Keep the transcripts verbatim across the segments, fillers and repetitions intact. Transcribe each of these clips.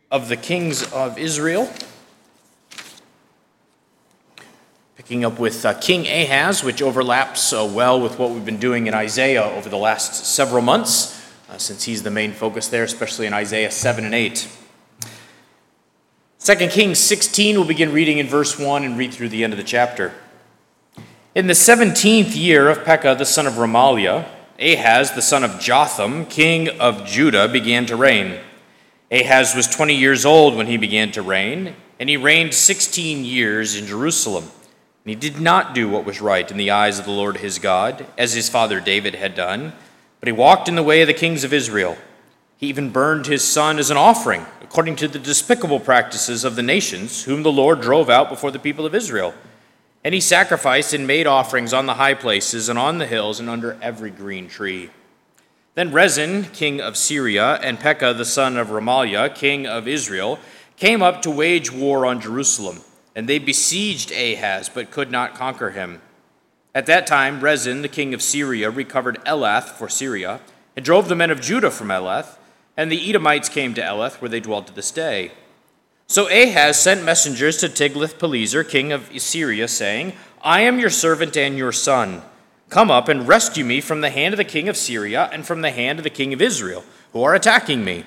of the kings of Israel. Picking up with uh, King Ahaz, which overlaps uh, well with what we've been doing in Isaiah over the last several months, uh, since he's the main focus there, especially in Isaiah seven and eight. Second Kings sixteen, we'll begin reading in verse one and read through the end of the chapter. In the seventeenth year of Pekah the son of Remaliah, Ahaz the son of Jotham, king of Judah, began to reign. Ahaz was twenty years old when he began to reign, and he reigned sixteen years in Jerusalem. And he did not do what was right in the eyes of the Lord his God, as his father David had done, but he walked in the way of the kings of Israel. He even burned his son as an offering, according to the despicable practices of the nations, whom the Lord drove out before the people of Israel. And he sacrificed and made offerings on the high places and on the hills and under every green tree. Then Rezin, king of Syria, and Pekah the son of Remaliah, king of Israel, came up to wage war on Jerusalem. And they besieged Ahaz, but could not conquer him. At that time, Rezin, the king of Syria, recovered Elath for Syria, and drove the men of Judah from Elath, and the Edomites came to Elath, where they dwell to this day. So Ahaz sent messengers to Tiglath-Pileser, king of Assyria, saying, I am your servant and your son. Come up and rescue me from the hand of the king of Syria and from the hand of the king of Israel, who are attacking me.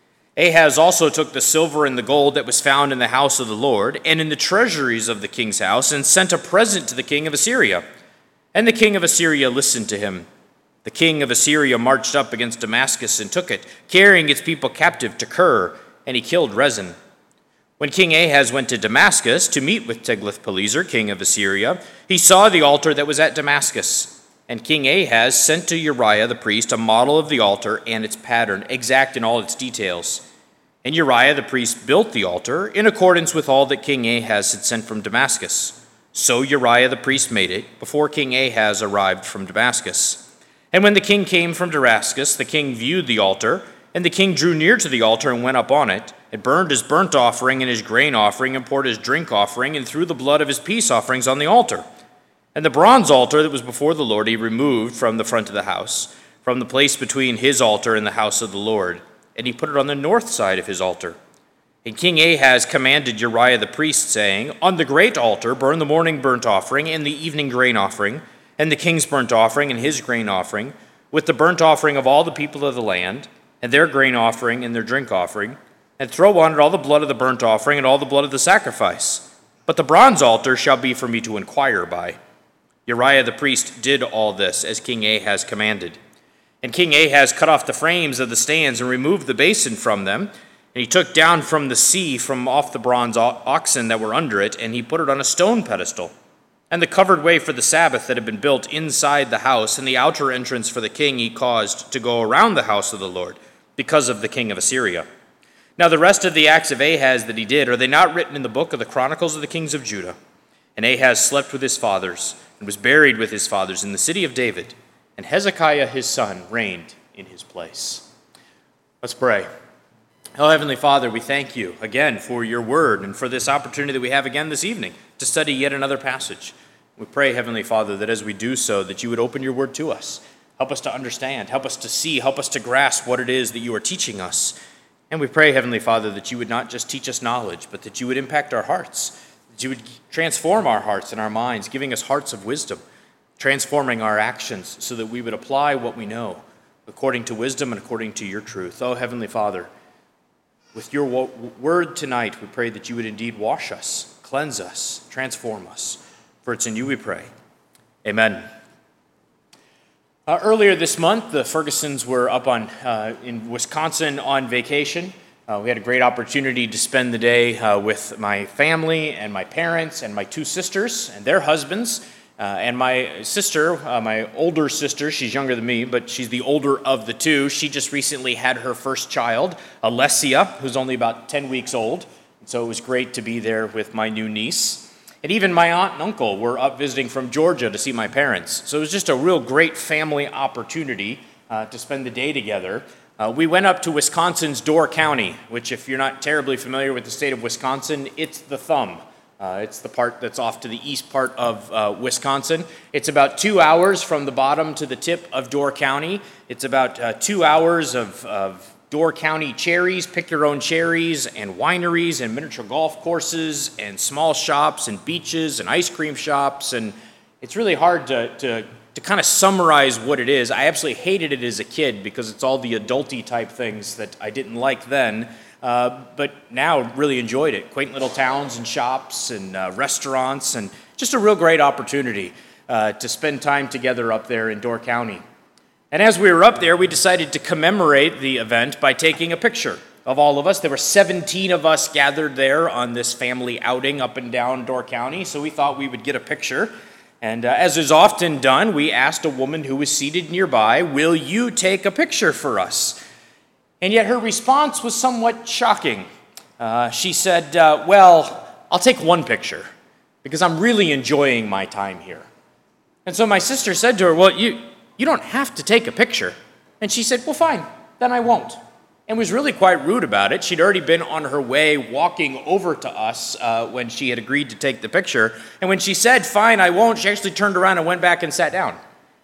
Ahaz also took the silver and the gold that was found in the house of the Lord and in the treasuries of the king's house, and sent a present to the king of Assyria. And the king of Assyria listened to him. The king of Assyria marched up against Damascus and took it, carrying its people captive to Kir, and he killed Rezin. When King Ahaz went to Damascus to meet with Tiglath-Pileser, king of Assyria, he saw the altar that was at Damascus. And King Ahaz sent to Uriah the priest a model of the altar and its pattern, exact in all its details. And Uriah the priest built the altar in accordance with all that King Ahaz had sent from Damascus. So Uriah the priest made it before King Ahaz arrived from Damascus. And when the king came from Damascus, the king viewed the altar, and the king drew near to the altar and went up on it, and burned his burnt offering and his grain offering, and poured his drink offering, and threw the blood of his peace offerings on the altar. And the bronze altar that was before the Lord he removed from the front of the house, from the place between his altar and the house of the Lord, and he put it on the north side of his altar. And King Ahaz commanded Uriah the priest, saying, On the great altar burn the morning burnt offering and the evening grain offering, and the king's burnt offering and his grain offering, with the burnt offering of all the people of the land, and their grain offering and their drink offering, and throw on it all the blood of the burnt offering and all the blood of the sacrifice. But the bronze altar shall be for me to inquire by. Uriah the priest did all this as King Ahaz commanded. And King Ahaz cut off the frames of the stands and removed the basin from them. And he took down from the sea from off the bronze oxen that were under it, and he put it on a stone pedestal. And the covered way for the Sabbath that had been built inside the house, and the outer entrance for the king he caused to go around the house of the Lord, because of the king of Assyria. Now the rest of the acts of Ahaz that he did, are they not written in the book of the Chronicles of the kings of Judah? And Ahaz slept with his fathers, and was buried with his fathers in the city of David, and Hezekiah his son reigned in his place. Let's pray. Oh, Heavenly Father, we thank you again for your word and for this opportunity that we have again this evening to study yet another passage. We pray, Heavenly Father, that as we do so, that you would open your word to us. Help us to understand, help us to see, help us to grasp what it is that you are teaching us. And we pray, Heavenly Father, that you would not just teach us knowledge, but that you would impact our hearts, that you would transform our hearts and our minds, giving us hearts of wisdom, transforming our actions so that we would apply what we know according to wisdom and according to your truth. Oh, Heavenly Father, with your word tonight, we pray that you would indeed wash us, cleanse us, transform us. For it's in you we pray. Amen. Uh, earlier this month, the Fergusons were up on uh, in Wisconsin on vacation. Uh, we had a great opportunity to spend the day uh, with my family and my parents and my two sisters and their husbands. Uh, and my sister, uh, my older sister, she's younger than me, but she's the older of the two. She just recently had her first child, Alessia, who's only about ten weeks old. And so it was great to be there with my new niece. And even my aunt and uncle were up visiting from Georgia to see my parents. So it was just a real great family opportunity uh, to spend the day together. Uh, we went up to Wisconsin's Door County, which if you're not terribly familiar with the state of Wisconsin, it's the thumb. Uh, it's the part that's off to the east part of uh, Wisconsin. It's about two hours from the bottom to the tip of Door County. It's about uh, two hours of, of Door County cherries, pick your own cherries, and wineries, and miniature golf courses, and small shops, and beaches, and ice cream shops, and it's really hard to, to, to kind of summarize what it is. I absolutely hated it as a kid because it's all the adulty type things that I didn't like then, uh, but now really enjoyed it. Quaint little towns and shops and uh, restaurants, and just a real great opportunity uh, to spend time together up there in Door County. And as we were up there, we decided to commemorate the event by taking a picture of all of us. There were seventeen of us gathered there on this family outing up and down Door County, so we thought we would get a picture. And uh, as is often done, we asked a woman who was seated nearby, "Will you take a picture for us?" And yet her response was somewhat shocking. Uh, she said, uh, well, I'll take one picture because I'm really enjoying my time here. And so my sister said to her, well, you... You don't have to take a picture. And she said, well, fine, then I won't. And was really quite rude about it. She'd already been on her way walking over to us uh, when she had agreed to take the picture. And when she said, fine, I won't, she actually turned around and went back and sat down.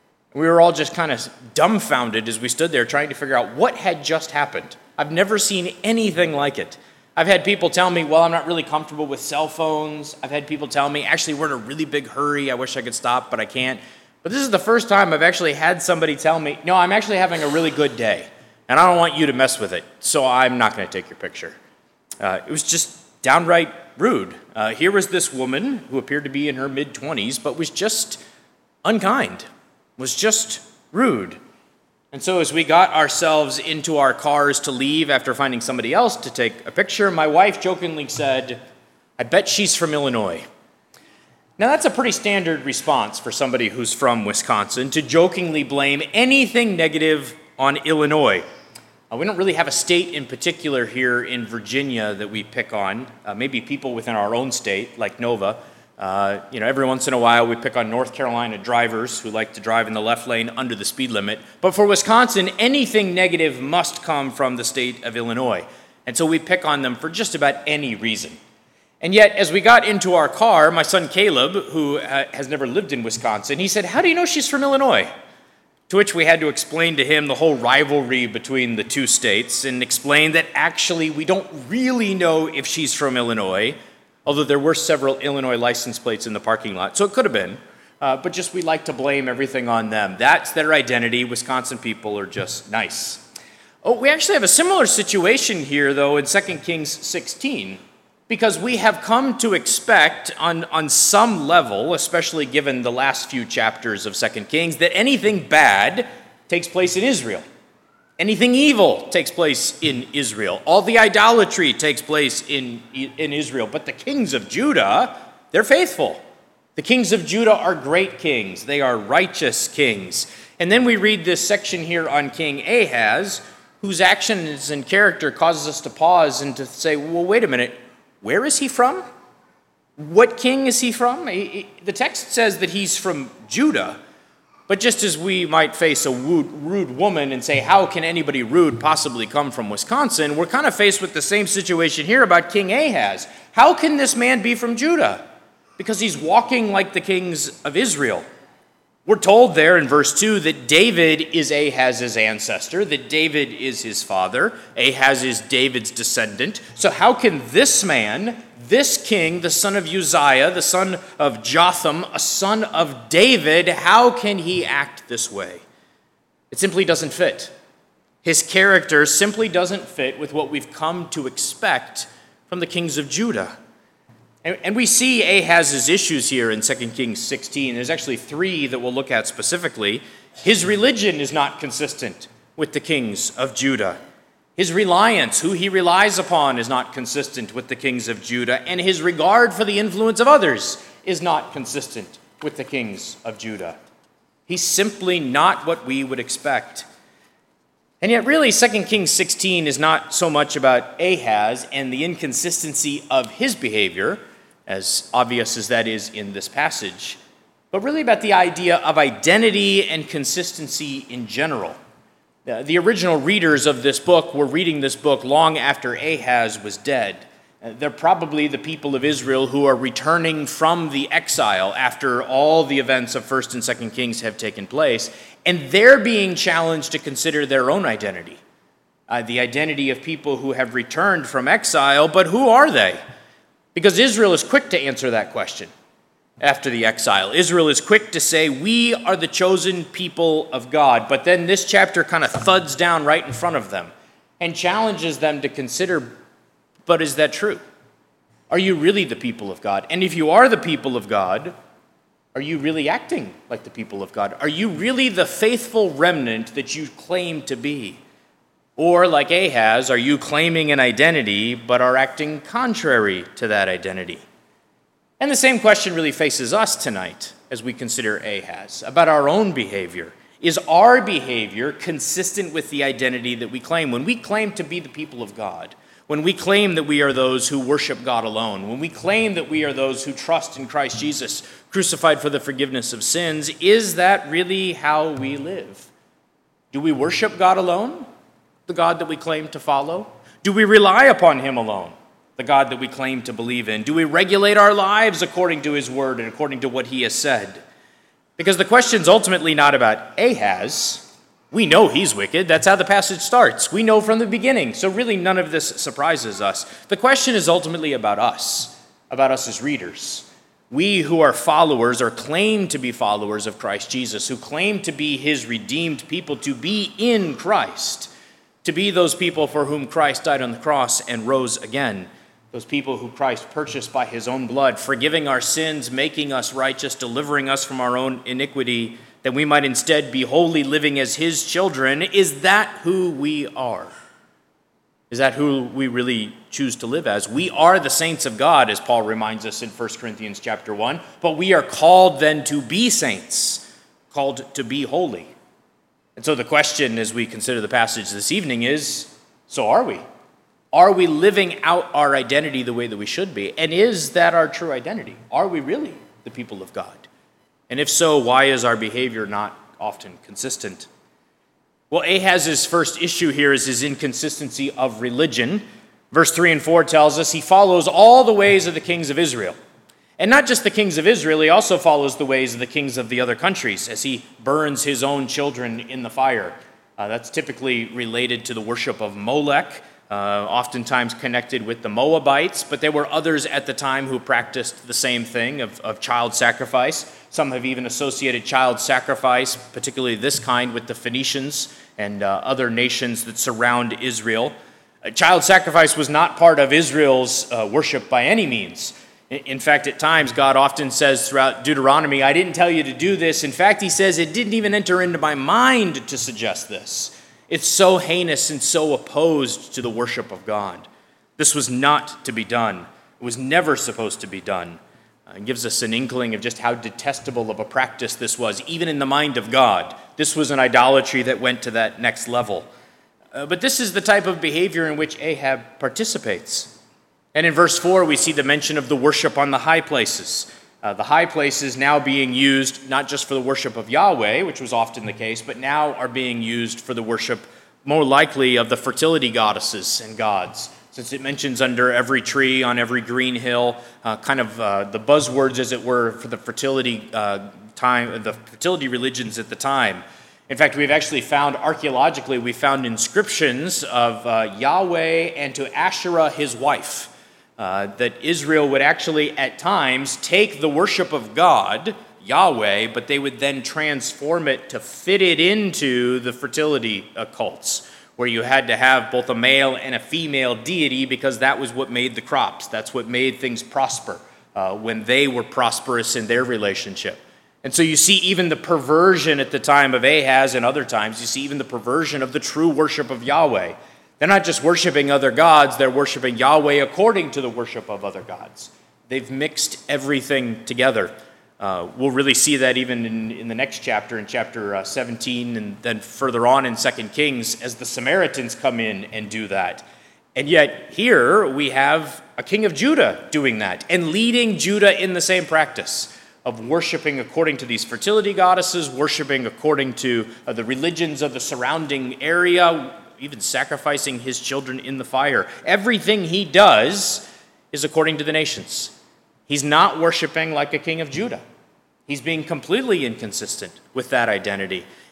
We were all just kind of dumbfounded as we stood there trying to figure out what had just happened. I've never seen anything like it. I've had people tell me, well, I'm not really comfortable with cell phones. I've had people tell me, actually, we're in a really big hurry. I wish I could stop, but I can't. But this is the first time I've actually had somebody tell me, no, I'm actually having a really good day, and I don't want you to mess with it, so I'm not going to take your picture. Uh, it was just downright rude. Uh, here was this woman who appeared to be in her mid-twenties, but was just unkind, was just rude. And so as we got ourselves into our cars to leave after finding somebody else to take a picture, my wife jokingly said, I bet she's from Illinois. Now, that's a pretty standard response for somebody who's from Wisconsin, to jokingly blame anything negative on Illinois. Uh, we don't really have a state in particular here in Virginia that we pick on. Uh, maybe people within our own state, like Nova. Uh, you know, every once in a while we pick on North Carolina drivers who like to drive in the left lane under the speed limit. But for Wisconsin, anything negative must come from the state of Illinois. And so we pick on them for just about any reason. And yet, as we got into our car, my son Caleb, who uh, has never lived in Wisconsin, he said, how do you know she's from Illinois? To which we had to explain to him the whole rivalry between the two states and explain that actually we don't really know if she's from Illinois, although there were several Illinois license plates in the parking lot, so it could have been. Uh, but just we like to blame everything on them. That's their identity. Wisconsin people are just nice. Oh, we actually have a similar situation here, though, in Second Kings sixteen. Because we have come to expect on, on some level, especially given the last few chapters of Second Kings, that anything bad takes place in Israel. Anything evil takes place in Israel. All the idolatry takes place in, in Israel. But the kings of Judah, they're faithful. The kings of Judah are great kings. They are righteous kings. And then we read this section here on King Ahaz, whose actions and character causes us to pause and to say, well, wait a minute. Where is he from? What king is he from? The text says that he's from Judah, but just as we might face a rude woman and say, how can anybody rude possibly come from Wisconsin? We're kind of faced with the same situation here about King Ahaz. How can this man be from Judah? Because he's walking like the kings of Israel. We're told there in verse two that David is Ahaz's ancestor, that David is his father. Ahaz is David's descendant. So how can this man, this king, the son of Uzziah, the son of Jotham, a son of David, how can he act this way? It simply doesn't fit. His character simply doesn't fit with what we've come to expect from the kings of Judah. And we see Ahaz's issues here in Second Kings sixteen. There's actually three that we'll look at specifically. His religion is not consistent with the kings of Judah. His reliance, who he relies upon, is not consistent with the kings of Judah. And his regard for the influence of others is not consistent with the kings of Judah. He's simply not what we would expect. And yet really, Second Kings sixteen is not so much about Ahaz and the inconsistency of his behavior, as obvious as that is in this passage, but really about the idea of identity and consistency in general. Uh, the original readers of this book were reading this book long after Ahaz was dead. Uh, they're probably the people of Israel who are returning from the exile after all the events of First and Second Kings have taken place, and they're being challenged to consider their own identity. uh, the identity of people who have returned from exile, but who are they? Because Israel is quick to answer that question after the exile. Israel is quick to say, we are the chosen people of God. But then this chapter kind of thuds down right in front of them and challenges them to consider, but is that true? Are you really the people of God? And if you are the people of God, are you really acting like the people of God? Are you really the faithful remnant that you claim to be? Or, like Ahaz, are you claiming an identity but are acting contrary to that identity? And the same question really faces us tonight as we consider Ahaz, about our own behavior. Is our behavior consistent with the identity that we claim? When we claim to be the people of God, when we claim that we are those who worship God alone, when we claim that we are those who trust in Christ Jesus, crucified for the forgiveness of sins, is that really how we live? Do we worship God alone, the God that we claim to follow? Do we rely upon him alone, the God that we claim to believe in? Do we regulate our lives according to his word and according to what he has said? Because the question's ultimately not about Ahaz. We know he's wicked. That's how the passage starts. We know from the beginning. So really none of this surprises us. The question is ultimately about us, about us as readers. We who are followers or claim to be followers of Christ Jesus, who claim to be his redeemed people, to be in Christ, to be those people for whom Christ died on the cross and rose again, those people who Christ purchased by his own blood, forgiving our sins, making us righteous, delivering us from our own iniquity, that we might instead be holy, living as his children. Is that who we are? Is that who we really choose to live as? We are the saints of God, as Paul reminds us in First Corinthians chapter one, but we are called then to be saints, called to be holy. And so the question as we consider the passage this evening is, so are we? Are we living out our identity the way that we should be? And is that our true identity? Are we really the people of God? And if so, why is our behavior not often consistent? Well, Ahaz's first issue here is his inconsistency of religion. Verse three and four tells us he follows all the ways of the kings of Israel. And not just the kings of Israel, he also follows the ways of the kings of the other countries as he burns his own children in the fire. Uh, that's typically related to the worship of Molech, uh, oftentimes connected with the Moabites, but there were others at the time who practiced the same thing of, of child sacrifice. Some have even associated child sacrifice, particularly this kind, with the Phoenicians and uh, other nations that surround Israel. Uh, child sacrifice was not part of Israel's uh, worship by any means. In, in fact, at times, God often says throughout Deuteronomy, I didn't tell you to do this. In fact, he says, it didn't even enter into my mind to suggest this. It's so heinous and so opposed to the worship of God. This was not to be done. It was never supposed to be done. It gives us an inkling of just how detestable of a practice this was, even in the mind of God. This was an idolatry that went to that next level. Uh, but this is the type of behavior in which Ahab participates. And in verse four, we see the mention of the worship on the high places. Uh, the high places now being used not just for the worship of Yahweh, which was often the case, but now are being used for the worship, more likely, of the fertility goddesses and gods. Since it mentions under every tree, on every green hill, uh, kind of uh, the buzzwords, as it were, for the fertility uh, time, the fertility religions at the time. In fact, we've actually found, archaeologically, we found inscriptions of uh, Yahweh and to Asherah, his wife, uh, that Israel would actually, at times, take the worship of God, Yahweh, but they would then transform it to fit it into the fertility uh, cults, where you had to have both a male and a female deity because that was what made the crops. That's what made things prosper uh, when they were prosperous in their relationship. And so you see even the perversion at the time of Ahaz and other times, you see even the perversion of the true worship of Yahweh. They're not just worshiping other gods, they're worshiping Yahweh according to the worship of other gods. They've mixed everything together. Uh, we'll really see that even in, in the next chapter, in chapter uh, seventeen, and then further on in Second Kings, as the Samaritans come in and do that. And yet here we have a king of Judah doing that and leading Judah in the same practice of worshiping according to these fertility goddesses, worshiping according to uh, the religions of the surrounding area, even sacrificing his children in the fire. Everything he does is according to the nations. He's not worshiping like a king of Judah. He's being completely inconsistent with that identity.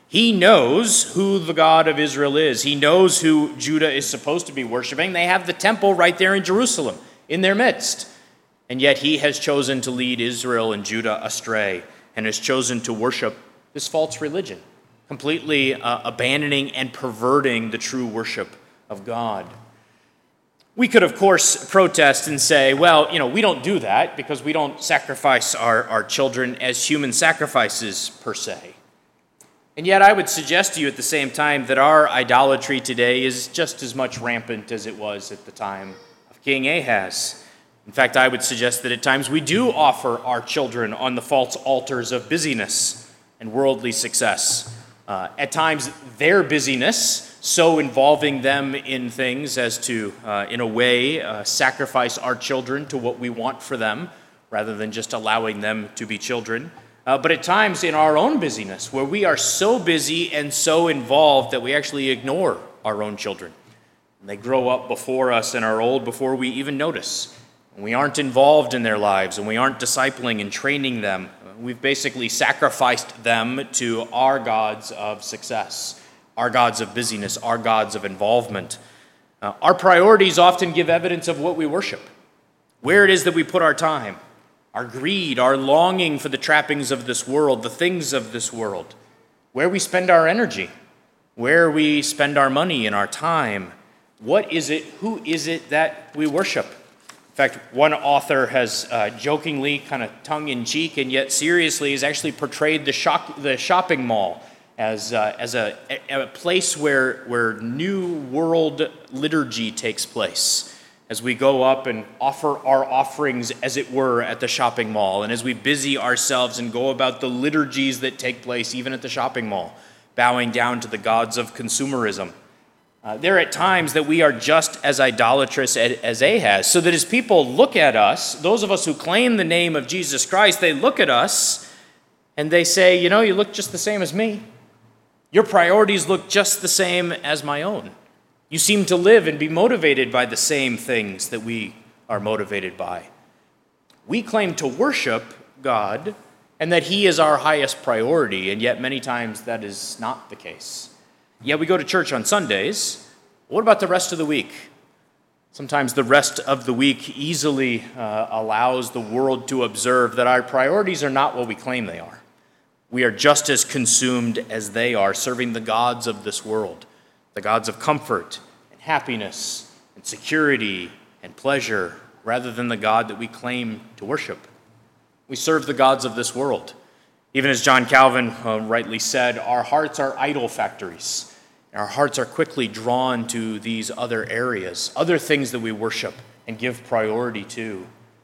He knows who the God of Israel is. He knows who Judah is supposed to be worshiping. They have the temple right there in Jerusalem, in their midst. And yet he has chosen to lead Israel and Judah astray and has chosen to worship this false religion, completely uh, abandoning and perverting the true worship of God. We could, of course, protest and say, well, you know, we don't do that because we don't sacrifice our, our children as human sacrifices per se. And yet I would suggest to you at the same time that our idolatry today is just as much rampant as it was at the time of King Ahaz. In fact, I would suggest that at times we do offer our children on the false altars of busyness and worldly success. Uh, at times, their busyness, so involving them in things as to, uh, in a way, uh, sacrifice our children to what we want for them, rather than just allowing them to be children. Uh, but at times in our own busyness, where we are so busy and so involved that we actually ignore our own children. And they grow up before us and are old before we even notice. And we aren't involved in their lives, and we aren't discipling and training them. We've basically sacrificed them to our gods of success, our gods of busyness, our gods of involvement. Uh, our priorities often give evidence of what we worship, where it is that we put our time, our greed, our longing for the trappings of this world, the things of this world, where we spend our energy, where we spend our money and our time. What is it, who is it that we worship? In fact, one author has uh, jokingly, kind of tongue-in-cheek, and yet seriously, has actually portrayed the, shop, the shopping mall as, uh, as a, a place where, where new world liturgy takes place, as we go up and offer our offerings, as it were, at the shopping mall, and as we busy ourselves and go about the liturgies that take place even at the shopping mall, bowing down to the gods of consumerism. Uh, there are at times that we are just as idolatrous as Ahaz, so that as people look at us, those of us who claim the name of Jesus Christ, they look at us and they say, you know, you look just the same as me. Your priorities look just the same as my own. You seem to live and be motivated by the same things that we are motivated by. We claim to worship God and that He is our highest priority, and yet many times that is not the case. Yeah, we go to church on Sundays. What about the rest of the week? Sometimes the rest of the week easily uh, allows the world to observe that our priorities are not what we claim they are. We are just as consumed as they are, serving the gods of this world, the gods of comfort and happiness and security and pleasure, rather than the God that we claim to worship. We serve the gods of this world. Even as John Calvin uh, rightly said, our hearts are idol factories. Our hearts are quickly drawn to these other areas, other things that we worship and give priority to.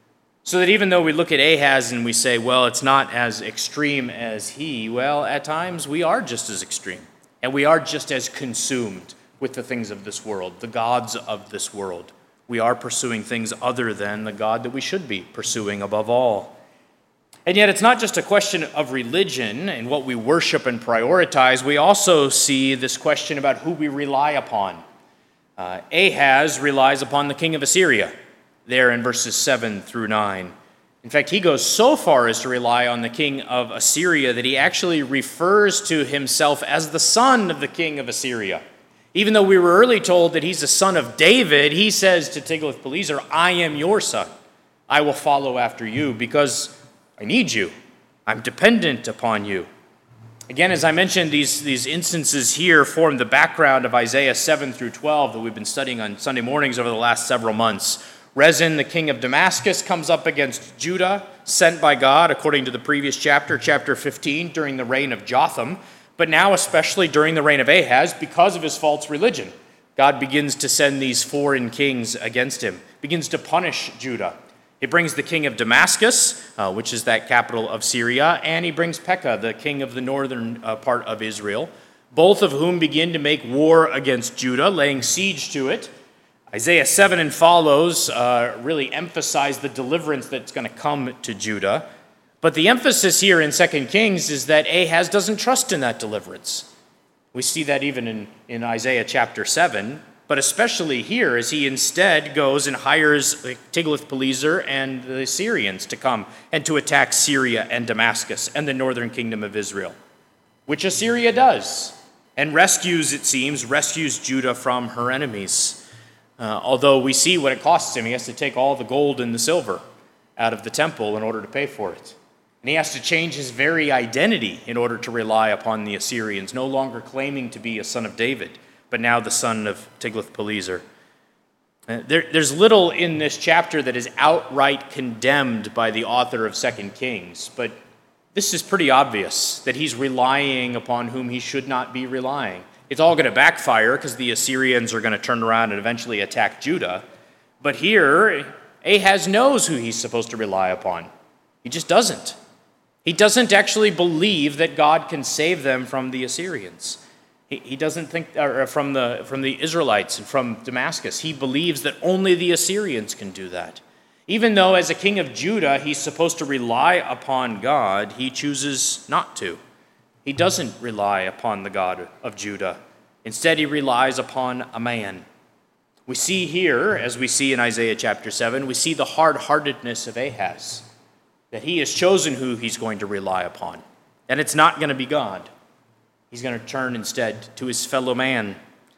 So that even though we look at Ahaz and we say, well, it's not as extreme as he, well, at times we are just as extreme. And we are just as consumed with the things of this world, the gods of this world. We are pursuing things other than the God that we should be pursuing above all. And yet it's not just a question of religion and what we worship and prioritize. We also see this question about who we rely upon. Uh, Ahaz relies upon the king of Assyria, there in verses seven through nine. In fact, he goes so far as to rely on the king of Assyria that he actually refers to himself as the son of the king of Assyria. Even though we were early told that he's the son of David, he says to Tiglath-Pileser, I am your son. I will follow after you because I need you. I'm dependent upon you. Again, as I mentioned, these, these instances here form the background of Isaiah seven through twelve that we've been studying on Sunday mornings over the last several months. Rezin, the king of Damascus, comes up against Judah, sent by God, according to the previous chapter, chapter fifteen, during the reign of Jotham, but now especially during the reign of Ahaz, because of his false religion. God begins to send these foreign kings against him, begins to punish Judah. He brings the king of Damascus, uh, which is that capital of Syria, and he brings Pekah, the king of the northern uh, part of Israel, both of whom begin to make war against Judah, laying siege to it. Isaiah seven and follows uh, really emphasize the deliverance that's going to come to Judah. But the emphasis here in Second Kings is that Ahaz doesn't trust in that deliverance. We see that even in, in Isaiah chapter seven. But especially here, as he instead goes and hires Tiglath-Pileser and the Syrians to come and to attack Syria and Damascus and the northern kingdom of Israel. which Assyria does, and rescues, it seems, rescues Judah from her enemies. Uh, although we see what it costs him. He has to take all the gold and the silver out of the temple in order to pay for it. And he has to change his very identity in order to rely upon the Assyrians, no longer claiming to be a son of David, but now the son of Tiglath-Pileser. Uh, there, there's little in this chapter that is outright condemned by the author of Second Kings, but this is pretty obvious that he's relying upon whom he should not be relying. It's all going to backfire because the Assyrians are going to turn around and eventually attack Judah. But here, Ahaz knows who he's supposed to rely upon. He just doesn't. He doesn't actually believe that God can save them from the Assyrians. He, he doesn't think, or from the, from the Israelites and from Damascus. He believes that only the Assyrians can do that. Even though as a king of Judah, he's supposed to rely upon God, he chooses not to. He doesn't rely upon the God of Judah. Instead, he relies upon a man. We see here, as we see in Isaiah chapter seven, we see the hard-heartedness of Ahaz, that he has chosen who he's going to rely upon. And it's not going to be God. He's going to turn instead to his fellow man.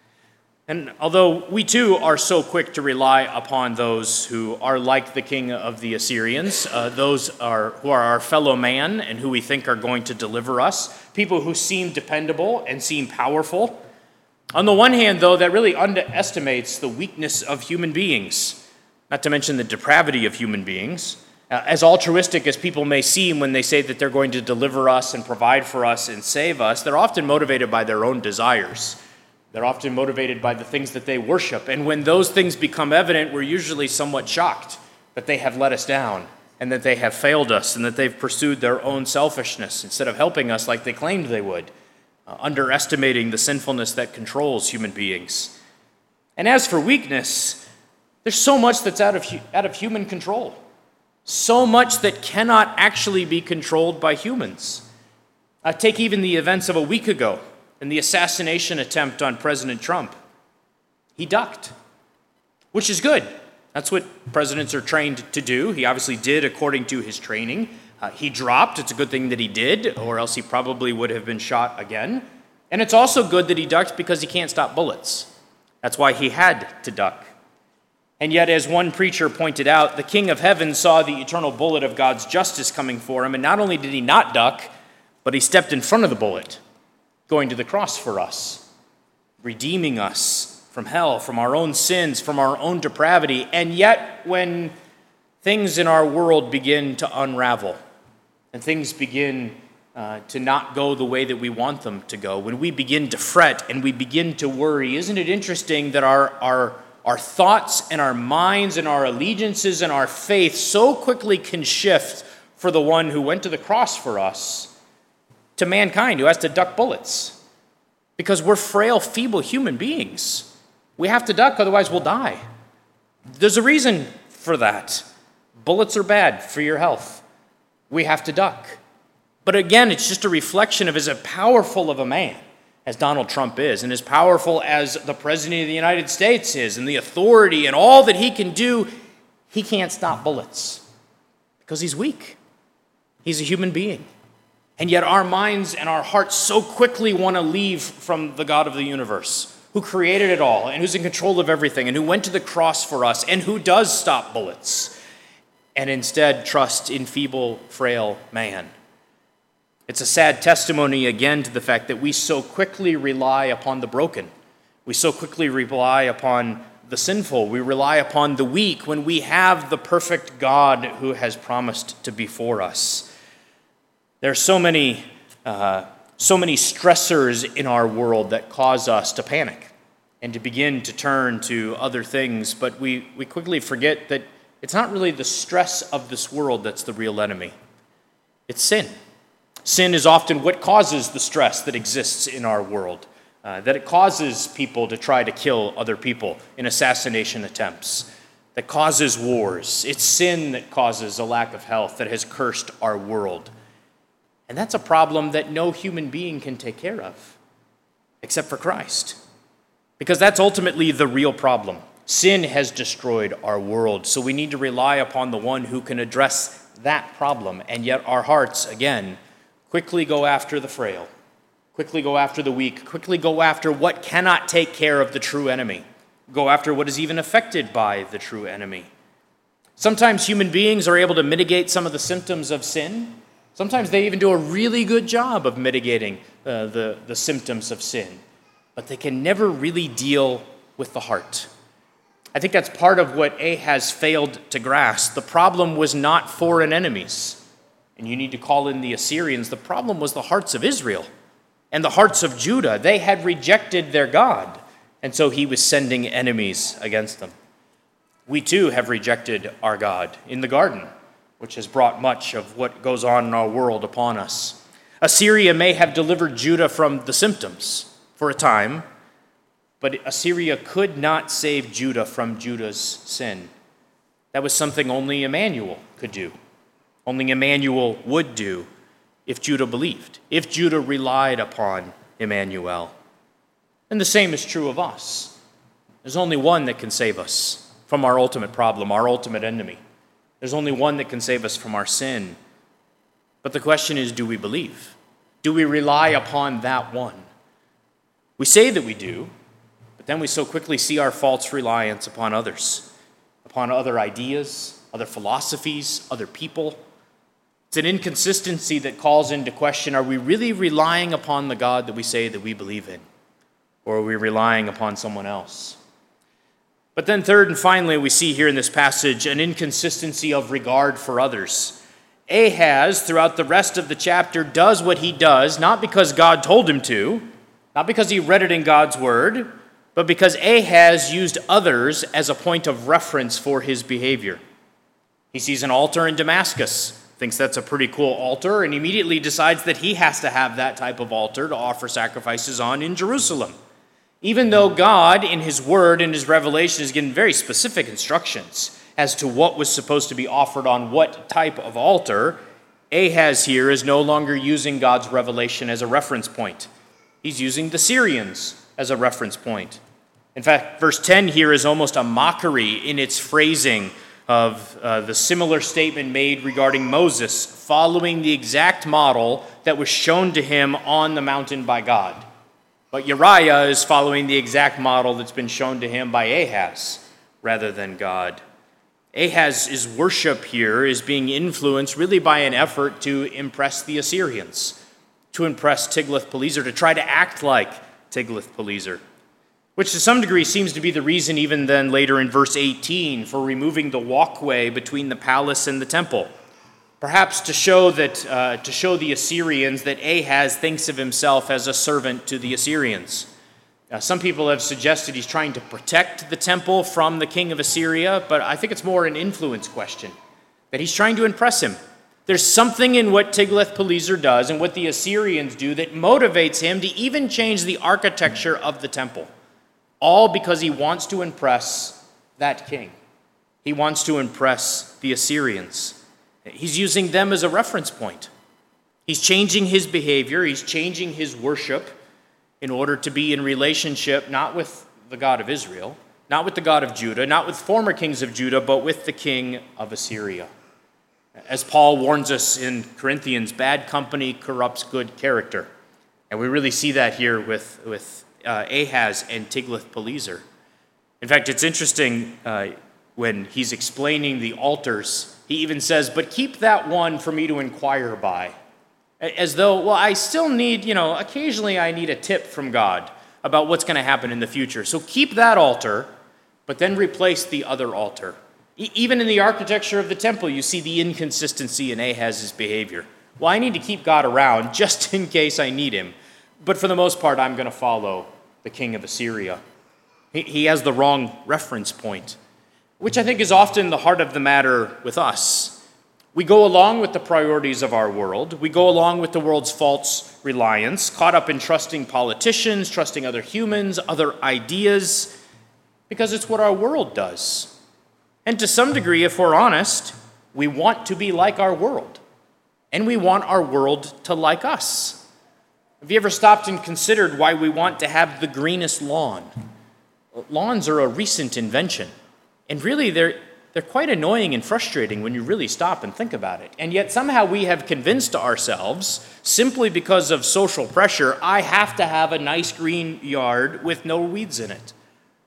And although we too are so quick to rely upon those who are like the king of the Assyrians, uh, those are, who are our fellow man and who we think are going to deliver us, people who seem dependable and seem powerful. On the one hand, though, that really underestimates the weakness of human beings, not to mention the depravity of human beings. Uh, as altruistic as people may seem when they say that they're going to deliver us and provide for us and save us, they're often motivated by their own desires. They're often motivated by the things that they worship. And when those things become evident, we're usually somewhat shocked that they have let us down and that they have failed us and that they've pursued their own selfishness instead of helping us like they claimed they would, uh, underestimating the sinfulness that controls human beings. And as for weakness, there's so much that's out of, out of human control, so much that cannot actually be controlled by humans. Uh, take even the events of a week ago. In the assassination attempt on President Trump, he ducked, which is good. That's what presidents are trained to do. He obviously did according to his training. Uh, he dropped. It's a good thing that he did, or else he probably would have been shot again. And it's also good that he ducked because he can't stop bullets. That's why he had to duck. And yet, as one preacher pointed out, the King of Heaven saw the eternal bullet of God's justice coming for him, and not only did he not duck, but he stepped in front of the bullet, going to the cross for us, redeeming us from hell, from our own sins, from our own depravity. And yet, when things in our world begin to unravel, and things begin uh, to not go the way that we want them to go, when we begin to fret and we begin to worry, isn't it interesting that our, our, our thoughts and our minds and our allegiances and our faith so quickly can shift for the one who went to the cross for us to mankind who has to duck bullets? Because we're frail, feeble human beings. We have to duck, otherwise we'll die. There's a reason for that. Bullets are bad for your health. We have to duck. But again, it's just a reflection of as powerful of a man as Donald Trump is, and as powerful as the President of the United States is, and the authority and all that he can do, he can't stop bullets because he's weak. He's a human being. And yet our minds and our hearts so quickly want to leave from the God of the universe, who created it all, and who's in control of everything, and who went to the cross for us, and who does stop bullets, and instead trust in feeble, frail man. It's a sad testimony, again, to the fact that we so quickly rely upon the broken. We so quickly rely upon the sinful. We rely upon the weak when we have the perfect God who has promised to be for us. There are so many, uh, so many stressors in our world that cause us to panic and to begin to turn to other things, but we, we quickly forget that it's not really the stress of this world that's the real enemy. It's sin. Sin is often what causes the stress that exists in our world, uh, that it causes people to try to kill other people in assassination attempts, that causes wars. It's sin that causes a lack of health that has cursed our world. And that's a problem that no human being can take care of, except for Christ. Because that's ultimately the real problem. Sin has destroyed our world, so we need to rely upon the one who can address that problem. And yet our hearts, again, quickly go after the frail. Quickly go after the weak. Quickly go after what cannot take care of the true enemy. Go after what is even affected by the true enemy. Sometimes human beings are able to mitigate some of the symptoms of sin. Sometimes they even do a really good job of mitigating uh, the, the symptoms of sin. But they can never really deal with the heart. I think that's part of what Ahaz failed to grasp. The problem was not foreign enemies. And you need to call in the Assyrians. The problem was the hearts of Israel and the hearts of Judah. They had rejected their God. And so he was sending enemies against them. We too have rejected our God in the garden, which has brought much of what goes on in our world upon us. Assyria may have delivered Judah from the symptoms for a time, but Assyria could not save Judah from Judah's sin. That was something only Emmanuel could do. Only Emmanuel would do if Judah believed, if Judah relied upon Emmanuel. And the same is true of us. There's only one that can save us from our ultimate problem, our ultimate enemy. There's only one that can save us from our sin. But the question is, do we believe? Do we rely upon that one? We say that we do, but then we so quickly see our false reliance upon others, upon other ideas, other philosophies, other people. It's an inconsistency that calls into question, are we really relying upon the God that we say that we believe in? Or are we relying upon someone else? But then third and finally, we see here in this passage an inconsistency of regard for others. Ahaz, throughout the rest of the chapter, does what he does, not because God told him to, not because he read it in God's word, but because Ahaz used others as a point of reference for his behavior. He sees an altar in Damascus, thinks that's a pretty cool altar, and immediately decides that he has to have that type of altar to offer sacrifices on in Jerusalem. Even though God, in his word and his revelation, has given very specific instructions as to what was supposed to be offered on what type of altar, Ahaz here is no longer using God's revelation as a reference point. He's using the Syrians as a reference point. In fact, verse ten here is almost a mockery in its phrasing of uh, the similar statement made regarding Moses, following the exact model that was shown to him on the mountain by God. But Uriah is following the exact model that's been shown to him by Ahaz rather than God. Ahaz's worship here is being influenced really by an effort to impress the Assyrians, to impress Tiglath-Pileser, to try to act like Tiglath-Pileser, which to some degree seems to be the reason even then later in verse eighteen for removing the walkway between the palace and the temple. Perhaps to show that uh, to show the Assyrians that Ahaz thinks of himself as a servant to the Assyrians. Now, some people have suggested he's trying to protect the temple from the king of Assyria, but I think it's more an influence question, that he's trying to impress him. There's something in what Tiglath-Pileser does and what the Assyrians do that motivates him to even change the architecture of the temple, all because he wants to impress that king. He wants to impress the Assyrians. He's using them as a reference point. He's changing his behavior, he's changing his worship in order to be in relationship not with the God of Israel, not with the God of Judah, not with former kings of Judah, but with the king of Assyria. As Paul warns us in Corinthians, bad company corrupts good character. And we really see that here with, with uh, Ahaz and Tiglath-Pileser. In fact, it's interesting uh, when he's explaining the altars, he even says, but keep that one for me to inquire by. As though, well, I still need, you know, occasionally I need a tip from God about what's going to happen in the future. So keep that altar, but then replace the other altar. E- even in the architecture of the temple, you see the inconsistency in Ahaz's behavior. Well, I need to keep God around just in case I need him. But for the most part, I'm going to follow the king of Assyria. He, he has the wrong reference point, which I think is often the heart of the matter with us. We go along with the priorities of our world. We go along with the world's false reliance, caught up in trusting politicians, trusting other humans, other ideas, because it's what our world does. And to some degree, if we're honest, we want to be like our world, and we want our world to like us. Have you ever stopped and considered why we want to have the greenest lawn? Lawns are a recent invention. And really, they're, they're quite annoying and frustrating when you really stop and think about it. And yet somehow we have convinced ourselves, simply because of social pressure, I have to have a nice green yard with no weeds in it.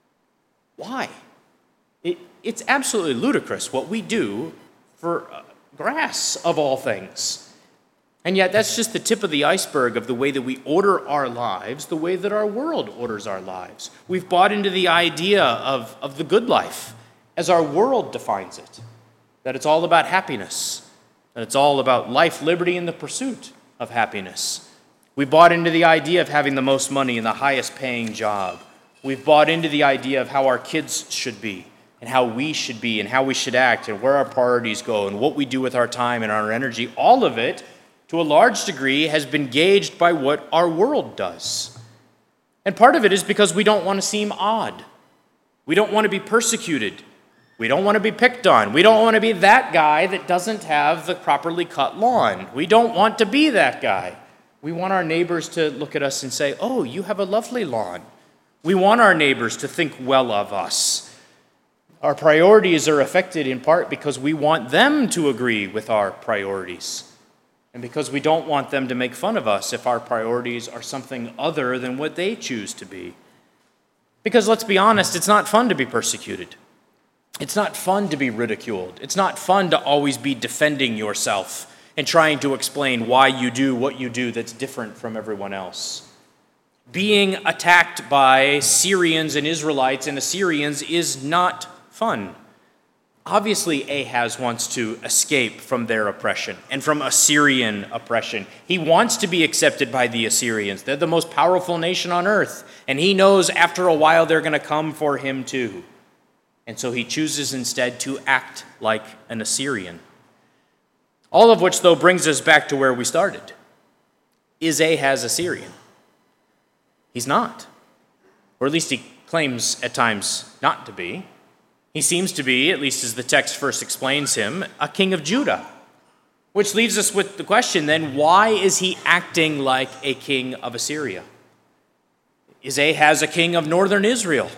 Why? It, it's absolutely ludicrous what we do for uh, grass, of all things. And yet that's just the tip of the iceberg of the way that we order our lives, the way that our world orders our lives. We've bought into the idea of, of the good life as our world defines it, that it's all about happiness, that it's all about life, liberty, and the pursuit of happiness. We bought into the idea of having the most money and the highest paying job. We've bought into the idea of how our kids should be and how we should be and how we should act and where our priorities go and what we do with our time and our energy. All of it, to a large degree, has been gauged by what our world does. And part of it is because we don't want to seem odd. We don't want to be persecuted. We don't want to be picked on. We don't want to be that guy that doesn't have the properly cut lawn. We don't want to be that guy. We want our neighbors to look at us and say, "Oh, you have a lovely lawn." We want our neighbors to think well of us. Our priorities are affected in part because we want them to agree with our priorities, and because we don't want them to make fun of us if our priorities are something other than what they choose to be. Because let's be honest, it's not fun to be persecuted. It's not fun to be ridiculed. It's not fun to always be defending yourself and trying to explain why you do what you do that's different from everyone else. Being attacked by Syrians and Israelites and Assyrians is not fun. Obviously, Ahaz wants to escape from their oppression and from Assyrian oppression. He wants to be accepted by the Assyrians. They're the most powerful nation on earth, and he knows after a while they're going to come for him too. And so he chooses instead to act like an Assyrian. All of which, though, brings us back to where we started. Is Ahaz Assyrian? He's not. Or at least he claims at times not to be. He seems to be, at least as the text first explains him, a king of Judah. Which leaves us with the question then, why is he acting like a king of Assyria? Is Ahaz a king of northern Israel?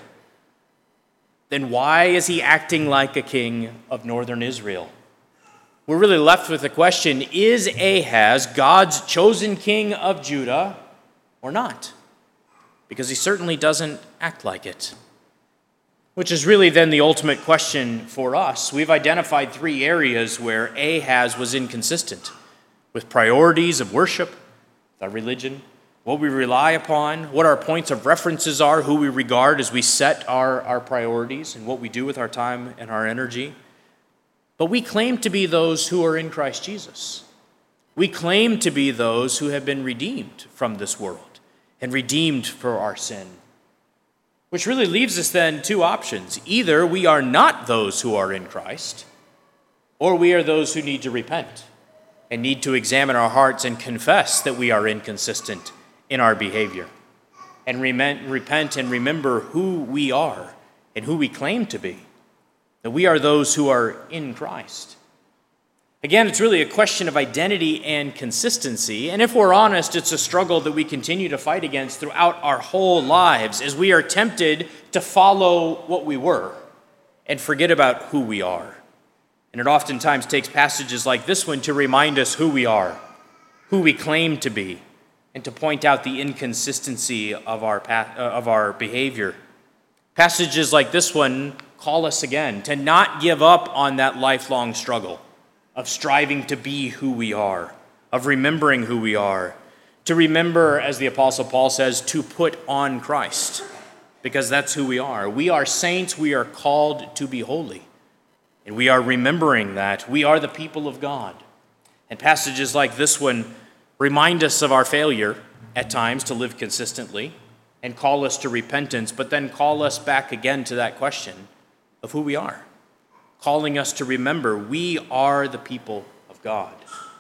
Then why is he acting like a king of northern Israel? We're really left with the question, is Ahaz God's chosen king of Judah or not? Because he certainly doesn't act like it. Which is really then the ultimate question for us. We've identified three areas where Ahaz was inconsistent with priorities of worship, with our religion, what we rely upon, what our points of references are, who we regard as we set our, our priorities, and what we do with our time and our energy. But we claim to be those who are in Christ Jesus. We claim to be those who have been redeemed from this world and redeemed for our sin. Which really leaves us then two options. Either we are not those who are in Christ, or we are those who need to repent and need to examine our hearts and confess that we are inconsistent in our behavior, and repent and remember who we are and who we claim to be, that we are those who are in Christ. Again, it's really a question of identity and consistency, and if we're honest, it's a struggle that we continue to fight against throughout our whole lives as we are tempted to follow what we were and forget about who we are. And it oftentimes takes passages like this one to remind us who we are, who we claim to be, and to point out the inconsistency of our path, uh, of our behavior. Passages like this one call us again to not give up on that lifelong struggle of striving to be who we are, of remembering who we are, to remember, as the Apostle Paul says, to put on Christ, because that's who we are. We are saints, we are called to be holy, and we are remembering that. We are the people of God. And passages like this one remind us of our failure at times to live consistently and call us to repentance, but then call us back again to that question of who we are, calling us to remember we are the people of God.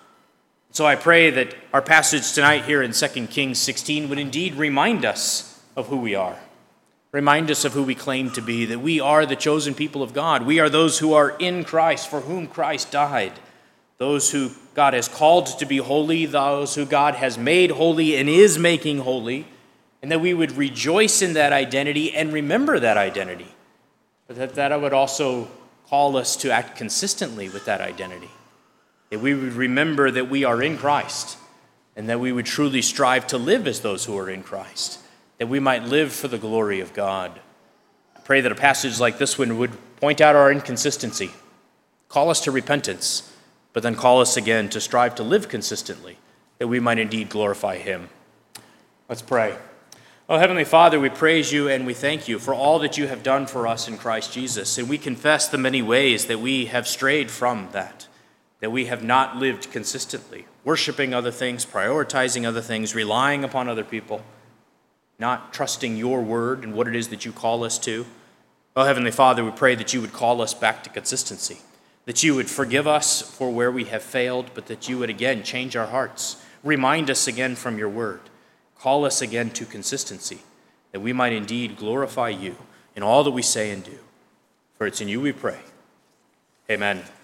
So I pray that our passage tonight here in Second Kings sixteen would indeed remind us of who we are, remind us of who we claim to be, that we are the chosen people of God. We are those who are in Christ, for whom Christ died, those who God has called to be holy, those who God has made holy and is making holy, and that we would rejoice in that identity and remember that identity, but that that would also call us to act consistently with that identity, that we would remember that we are in Christ, and that we would truly strive to live as those who are in Christ, that we might live for the glory of God. I pray that a passage like this one would point out our inconsistency, call us to repentance, but then call us again to strive to live consistently, that we might indeed glorify him. Let's pray. Oh, Heavenly Father, we praise you and we thank you for all that you have done for us in Christ Jesus, and we confess the many ways that we have strayed from that, that we have not lived consistently, worshiping other things, prioritizing other things, relying upon other people, not trusting your word and what it is that you call us to. Oh, Heavenly Father, we pray that you would call us back to consistency, that you would forgive us for where we have failed, but that you would again change our hearts, remind us again from your word, call us again to consistency, that we might indeed glorify you in all that we say and do. For it's in you we pray. Amen.